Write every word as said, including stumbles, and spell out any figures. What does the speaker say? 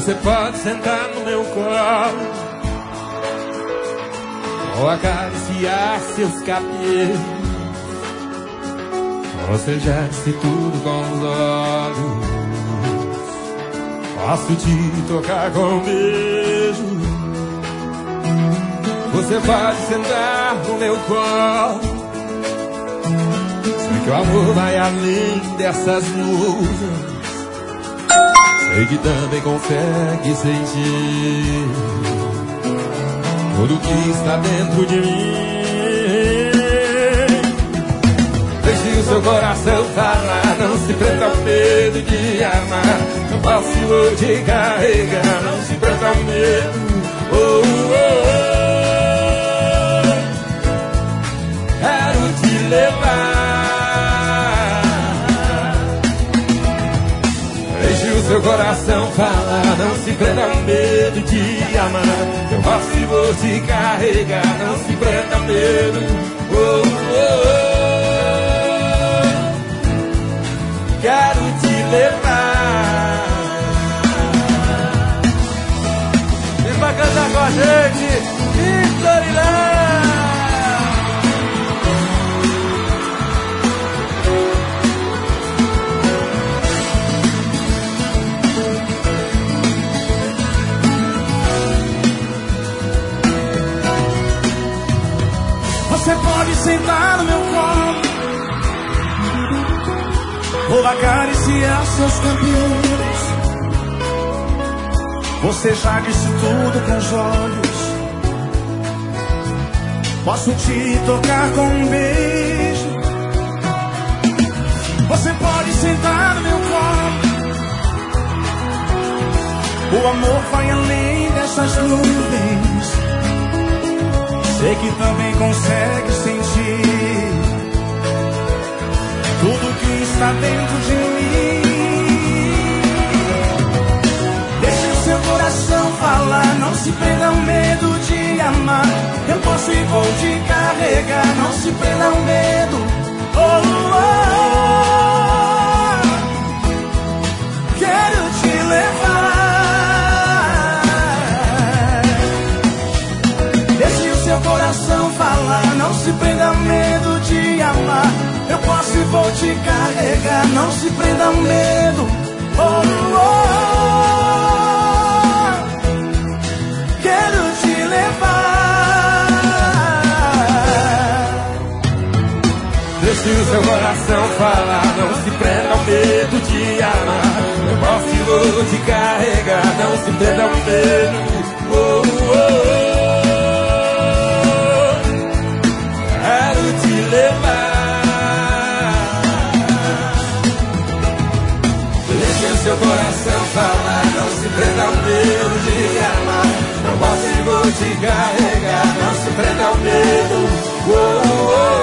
Você pode sentar no meu colo ou acariciar seus cabelos. Você já disse tudo com os olhos. Posso te tocar com um beijo. Você pode sentar no meu colo. Sei que o amor vai além dessas nuvens. Sei que também consegue sentir tudo que está dentro de mim. Deixe o seu coração falar, não se prenda ao medo de amar. Eu posso te carregar, não se prenda ao medo. Oh, oh, oh. Quero te levar. Deixe o seu coração falar, não se prenda ao medo de amar. Eu posso e vou te carregar, não se prenda ao medo. Oh, oh, oh. Quero te levar. Vem pra cantar com a gente, Vitorina. Você pode sentar no meu colo ou acariciar seus cabelos. Você já disse tudo com os olhos. Posso te tocar com um beijo. Você pode sentar no meu colo. O amor vai além dessas nuvens. Sei que também consegue sentir tudo que está dentro de mim. Deixe o seu coração falar, não se prenda ao medo de amar. Eu posso e vou te carregar, não se prenda ao medo. Oh, oh, oh. Quero te levar. Deixe o seu coração falar, não se prenda ao medo de amar. Eu posso e vou te carregar, não se prenda ao medo. Oh, oh, oh. Quero te levar. Deixe o seu coração falar, não se prenda ao medo de amar. Eu posso e vou te carregar, não se prenda ao medo. Oh, oh, oh. Quero te levar. Seu coração falar, não se prenda ao medo de amar. Não posso e vou te carregar, não se prenda ao medo. Oh, oh, oh.